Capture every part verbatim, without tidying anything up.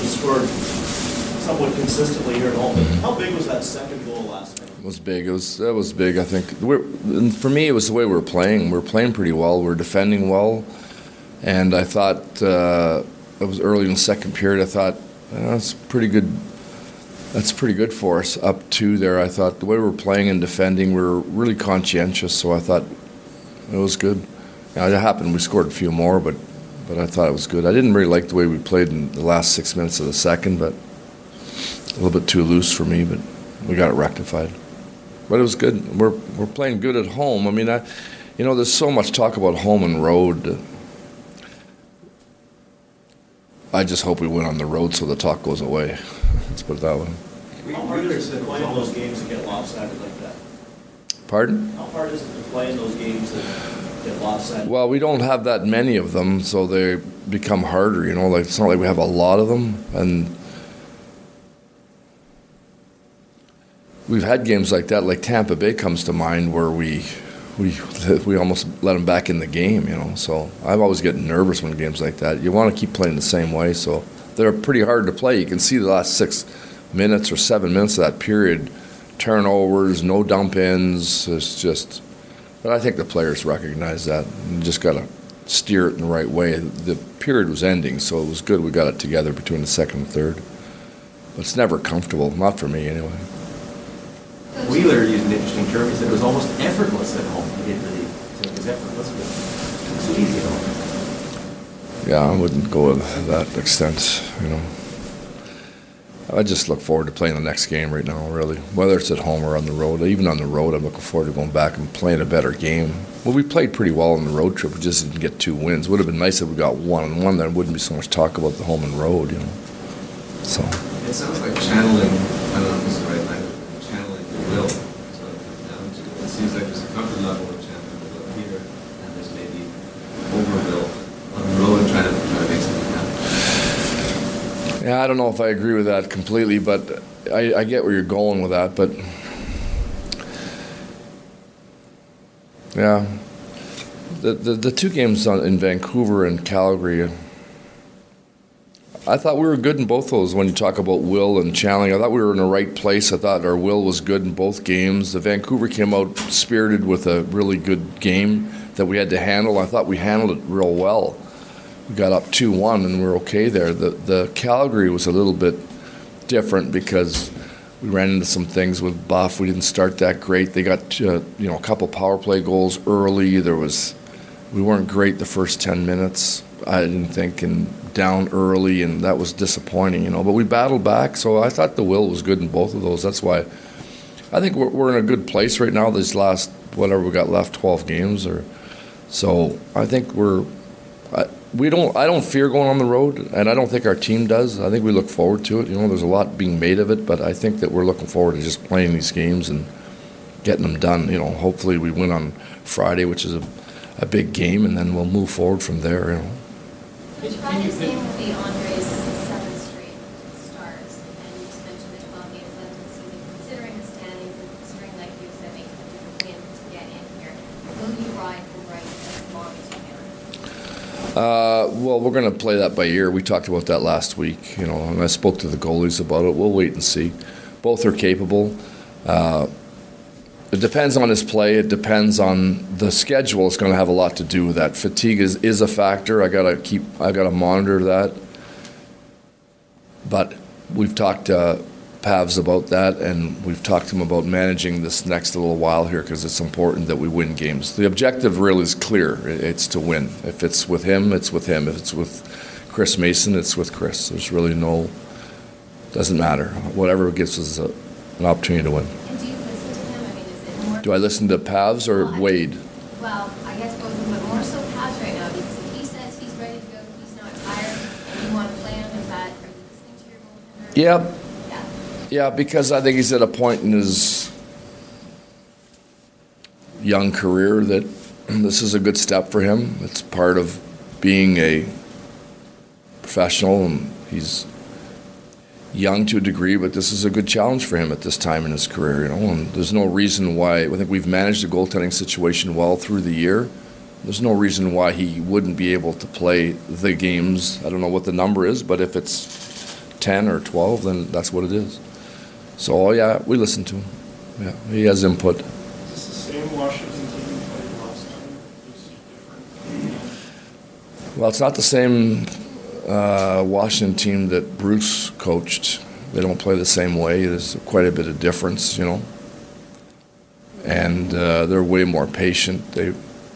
have scored somewhat consistently here at home. Mm-hmm. How big was that second goal last night? It was big. It was that was big. I think we're, and for me, it was the way we were playing. We were playing pretty well. We were defending well, and I thought uh, it was early in the second period. I thought oh, that's pretty good. That's pretty good for us up to there. I thought the way we were playing and defending, we were really conscientious. So I thought it was good. Now, it happened. We scored a few more, but but I thought it was good. I didn't really like the way we played in the last six minutes of the second, but a little bit too loose for me. But we got it rectified. But it was good. We're we're playing good at home. I mean, I, you know, there's so much talk about home and road. I just hope we win on the road so the talk goes away. Let's put it that way. How hard is it to play in those games and get lopsided like that? Pardon? How hard is it to play in those games and get lopsided? Well, we don't have that many of them, so they become harder, you know. Like it's not like we have a lot of them. And we've had games like that, like Tampa Bay comes to mind, where we we we almost let them back in the game, you know. So I've always getting nervous when games like that. You want to keep playing the same way, so they're pretty hard to play. You can see the last six minutes or seven minutes of that period, turnovers, no dump ins. It's just, but I think the players recognize that. You just got to steer it in the right way. The period was ending, so it was good we got it together between the second and third. But it's never comfortable, not for me anyway. Wheeler used an interesting term. He said it was almost effortless at home. He didn't really say it was effortless, but it's so easy at home. Yeah, I wouldn't go to that extent, you know. I just look forward to playing the next game right now, really. Whether it's at home or on the road. Even on the road, I'm looking forward to going back and playing a better game. Well, we played pretty well on the road trip. We just didn't get two wins. It would have been nice if we got one and one. Then wouldn't be so much talk about the home and road, you know. So. It sounds like channeling, I don't know if this is the right language, channeling the will. So it seems like there's a comfort level of channeling the will here, and there's maybe overwill on the road and trying to, try to make something happen. Yeah, I don't know if I agree with that completely, but I, I get where you're going with that. But yeah, the the, the two games on, in Vancouver and Calgary, I thought we were good in both those. When you talk about will and channeling, I thought we were in the right place. I thought our will was good in both games. The Vancouver came out spirited with a really good game that we had to handle. I thought we handled it real well. We got up two one and we were okay there. The the Calgary was a little bit different because we ran into some things with Buff. We didn't start that great. They got uh, you know a couple power play goals early. There was we weren't great the first ten minutes. I didn't think, and down early, and that was disappointing, you know. But we battled back, so I thought the will was good in both of those. That's why I think we're, we're in a good place right now. These last whatever we got left, twelve games, or so. I think we're. I, we don't. I don't fear going on the road, and I don't think our team does. I think we look forward to it. You know, there's a lot being made of it, but I think that we're looking forward to just playing these games and getting them done. You know, hopefully we win on Friday, which is a, a big game, and then we'll move forward from there. You know. Which Friday's game will be Andre's seventh straight start, and you just mentioned the twelve games left in the season. Considering the standings and considering, like you said, making a different win to get in here, will you ride for Bright as long as you can? Uh, well, we're going to play that by ear. We talked about that last week, you know, and I spoke to the goalies about it. We'll wait and see. Both are capable. Uh, It depends on his play. It depends on the schedule. It's going to have a lot to do with that. Fatigue is, is a factor. I got to keep. I got to monitor that. But we've talked to Pavs about that, and we've talked to him about managing this next little while here because it's important that we win games. The objective really is clear. It's to win. If it's with him, it's with him. If it's with Chris Mason, it's with Chris. There's really no. Doesn't matter. Whatever gives us a, an opportunity to win. Do I listen to Pavs or well, Wade? Well, I guess both of them, but more so Pavs right now, because if he says he's ready to go, he's not tired, and you want to play him, is that, are you listening to your goaltender? Yeah. Yeah. Yeah, because I think he's at a point in his young career that this is a good step for him. It's part of being a professional, and he's young to a degree, but this is a good challenge for him at this time in his career, you know, and there's no reason why. I think we've managed the goaltending situation well through the year. There's no reason why he wouldn't be able to play the games. I don't know what the number is, but if it's ten or twelve, then that's what it is. So, yeah, we listen to him. Yeah, he has input. Is this the same Washington team you played last time? Is it different? Well, it's not the same uh, Washington team that Bruce coached. They don't play the same way. There's quite a bit of difference, you know. And uh, they're way more patient. They,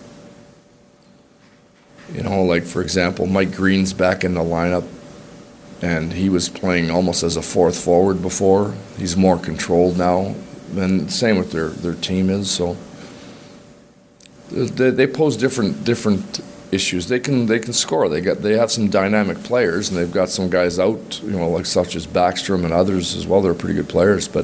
you know, like for example, Mike Green's back in the lineup, and he was playing almost as a fourth forward before. He's more controlled now, and same with their, their team is. So they, they pose different different issues. They can they can score. They got they have some dynamic players, and they've got some guys out, you know, like such as Backstrom and others as well. They're pretty good players, but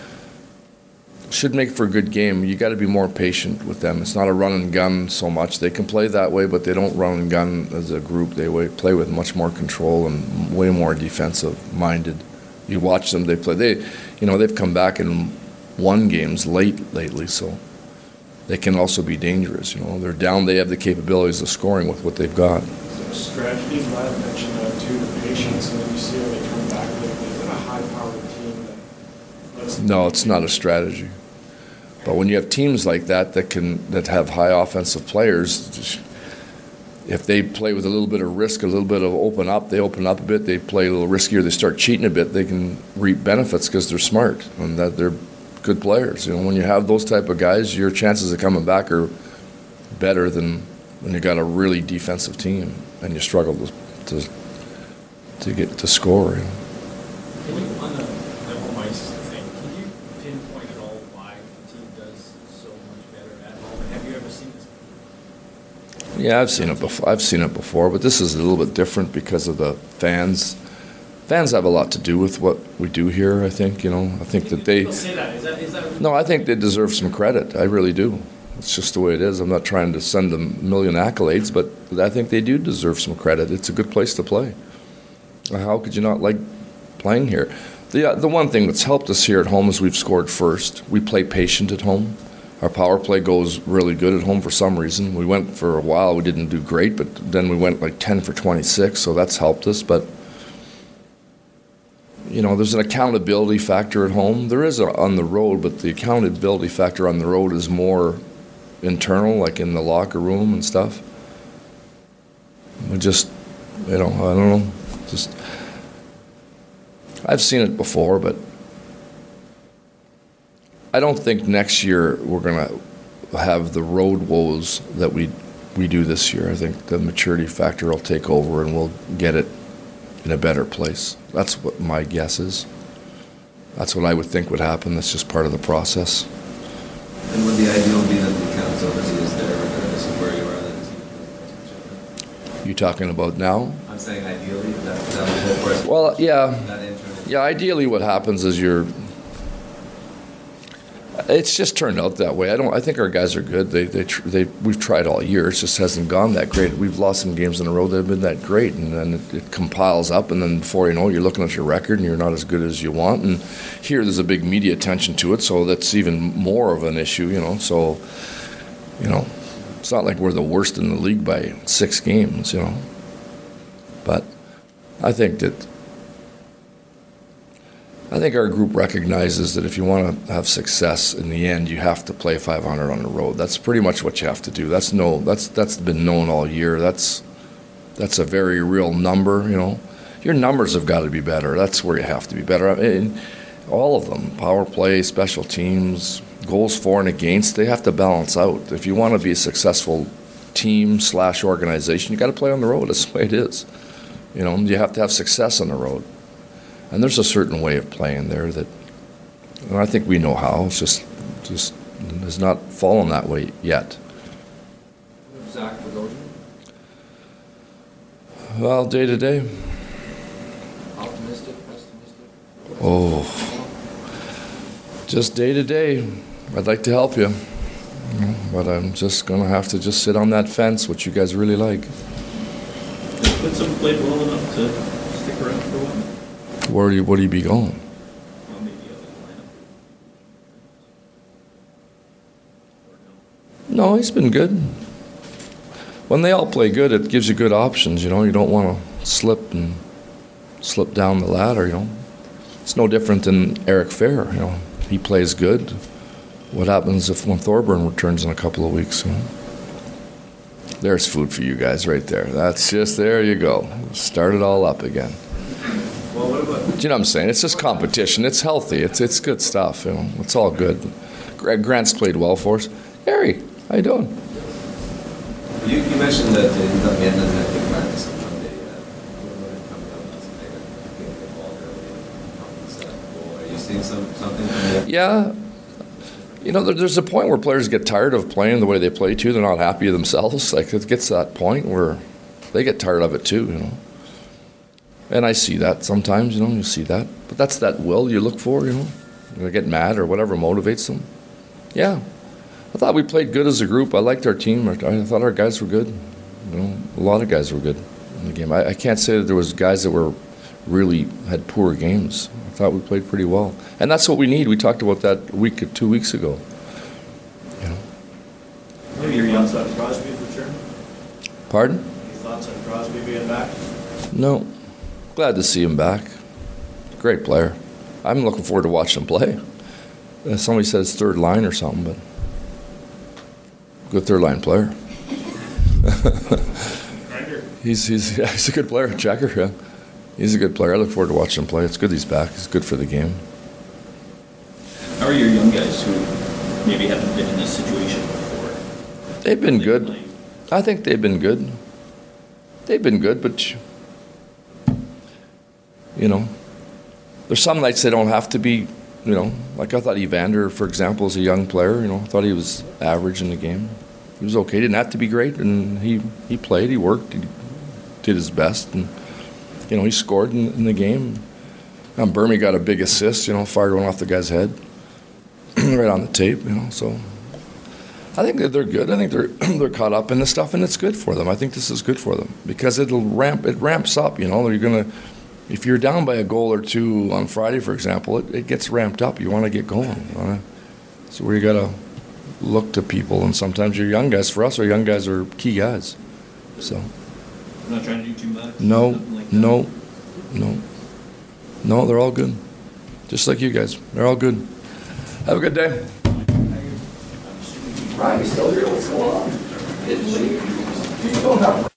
should make for a good game. You got to be more patient with them. It's not a run and gun so much. They can play that way, but they don't run and gun as a group. They play with much more control and way more defensive minded. You watch them, they play. They, you know, they've come back and won games late lately, so they can also be dangerous. You know, they're down. They have the capabilities of scoring with what they've got. Is there a strategy? Vlad mentioned that too, the patience, and then you see how they come back. Like, is it a high-powered team that lets them- No, it's not a strategy. But when you have teams like that that can that have high offensive players, if they play with a little bit of risk, a little bit of open up, they open up a bit, they play a little riskier, they start cheating a bit, they can reap benefits because they're smart and that they're good players. You know, when you have those type of guys, your chances of coming back are better than when you got a really defensive team and you struggle to to, to get to score. You know. Can you, on the, the home ice thing, can you pinpoint at all why the team does so much better at home? And have you ever seen this? Yeah, I've seen it before. I've seen it before, but this is a little bit different because of the fans. Fans have a lot to do with what we do here. I think you know. I think that they. People say that. Is that is that? No, I think they deserve some credit. I really do. It's just the way it is. I'm not trying to send them a million accolades, but I think they do deserve some credit. It's a good place to play. How could you not like playing here? The uh, the one thing that's helped us here at home is we've scored first. We play patient at home. Our power play goes really good at home for some reason. We went for a while, we didn't do great, but then we went like ten for twenty-six, so that's helped us. But, you know, there's an accountability factor at home. There is a, on the road, but the accountability factor on the road is more internal, like in the locker room and stuff. We just, you know, I don't know, just, I've seen it before, but I don't think next year we're going to have the road woes that we we do this year. I think the maturity factor will take over and we'll get it in a better place. That's what my guess is. That's what I would think would happen. That's just part of the process. And would the ideal be that the accountability is there regardless of where you are, that the team doesn't each other? You talking about now? I'm saying ideally, that, that would go first. Well, yeah. That internal. Yeah, ideally what happens is you're it's just turned out that way. I don't I think our guys are good. They they tr- they we've tried all year. It just hasn't gone that great. We've lost some games in a row that have been that great, and then it, it compiles up, and then before you know, you're looking at your record and you're not as good as you want. And here there's a big media attention to it, so that's even more of an issue, you know. So, you know, it's not like we're the worst in the league by six games, you know. But I think that I think our group recognizes that if you want to have success in the end, you have to play five hundred on the road. That's pretty much what you have to do. That's no, that's that's been known all year. That's that's a very real number. You know, your numbers have got to be better. That's where you have to be better. I mean, all of them: power play, special teams, goals for and against. They have to balance out. If you want to be a successful team slash organization, you got to play on the road. That's the way it is. You know, you have to have success on the road. And there's a certain way of playing there that, and I think we know how. It's just, just has not fallen that way yet. Zach Bogosian? Well, day to day. Optimistic, pessimistic? Oh, just day to day. I'd like to help you, you know, but I'm just gonna have to just sit on that fence, which you guys really like. Could someone played well enough to stick around for a while? Where do you, where do you be going? Well, maybe other lineup. Or no? No, he's been good. When they all play good, it gives you good options. You know, you don't want to slip and slip down the ladder, you know. It's no different than Eric Fair, you know. He plays good. What happens if when Thorburn returns in a couple of weeks, you know? There's food for you guys right there. That's just, there you go. Start it all up again. Well, what about, Do you know what I'm saying? It's just competition. It's healthy. It's it's good stuff, you know. It's all good. Greg Grant's played well for us. Harry, how you doing? You, you mentioned that in the end of the practice on Monday, uh, what about it coming out last night and getting the ball early and helping set up the goal? Are you seeing some, something from the Yeah. You know, there, there's a point where players get tired of playing the way they play, too. They're not happy with themselves. Like, it gets to that point where they get tired of it, too, you know. And I see that sometimes, you know, you see that. But that's that will you look for, you know. They get mad or whatever motivates them. Yeah. I thought we played good as a group. I liked our team. I thought our guys were good. You know, a lot of guys were good in the game. I, I can't say that there was guys that were really had poor games. I thought we played pretty well. And that's what we need. We talked about that a week or two weeks ago. You know. Maybe your thoughts on Crosby's return? Pardon? Any thoughts on Crosby being back? No. Glad to see him back. Great player. I'm looking forward to watching him play. Uh, somebody said it's third line or something, but good third line player. he's he's yeah, he's a good player, Checker. Yeah, he's a good player. I look forward to watching him play. It's good he's back. It's good for the game. How are your young guys who maybe haven't been in this situation before? They've been They good. play. I think they've been good. They've been good, but you know, there's some nights they don't have to be. You know, like I thought Evander, for example, is a young player. You know, I thought he was average in the game. He was okay. He didn't have to be great, and he, he played. He worked. He did his best, and you know, he scored in, in the game. Um, Burmy got a big assist. You know, fired one off the guy's head, right on the tape. You know, so I think that they're good. I think they're they're caught up in this stuff, and it's good for them. I think this is good for them because it'll ramp. It ramps up. You know, you're gonna. If you're down by a goal or two on Friday, for example, it, it gets ramped up. You want to get going. You wanna, so where you got to look to people, and sometimes your young guys. For us, our young guys are key guys. So I'm not trying to do too much. no, nothing like that. no, no, no. They're all good, just like you guys. They're all good. Have a good day. Ryan, still here? What's going on? Didn't leave. You don't have.